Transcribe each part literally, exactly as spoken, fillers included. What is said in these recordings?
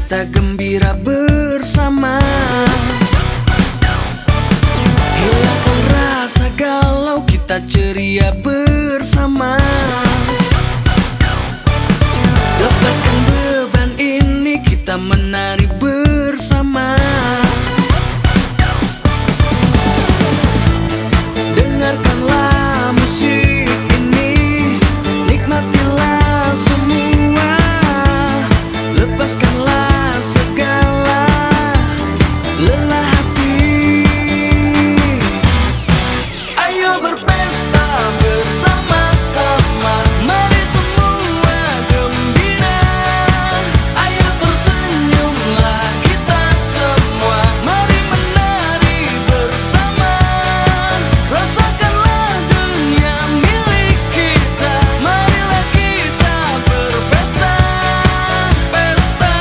kita gembira bersama. Hilangkan rasa galau, kita ceria bersama. Lepaskan beban ini, kita menari bersama. Dengarkanlah musik ini, nikmatilah semua. Lepaskanlah segala lelah hati. Ayo berpesta bersama-sama, mari semua gembira. Ayo tersenyumlah kita semua, mari menari bersama. Rasakanlah dunia milik kita, marilah kita berpesta, pesta.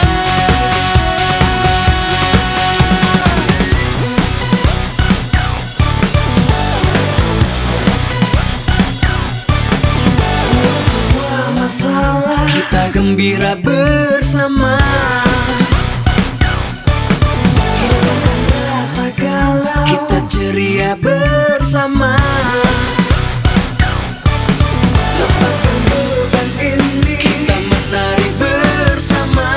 Semua masalah kita gembira bersama. Hilangkan rasa galau, kita ceria bersama. Lepaskan beban ini, kita menari bersama.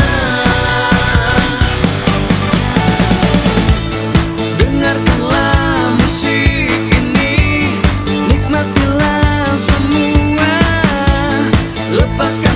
Dengarkanlah musik ini, nikmatilah semua. Lepaskan